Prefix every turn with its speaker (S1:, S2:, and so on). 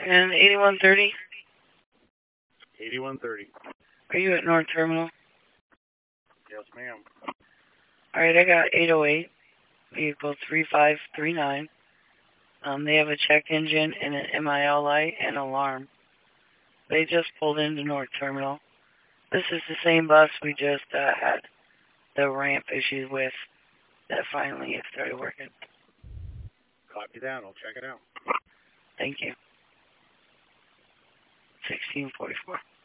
S1: And 8130?
S2: 8130.
S1: Are you at North Terminal?
S2: Yes, ma'am.
S1: Alright, I got 808, vehicle 3539. They have a check engine and an MIL light and alarm. They just pulled into North Terminal. This is the same bus we just had the ramp issue with that finally it started working.
S2: Copy that. I'll check it out.
S1: Thank you. 1644.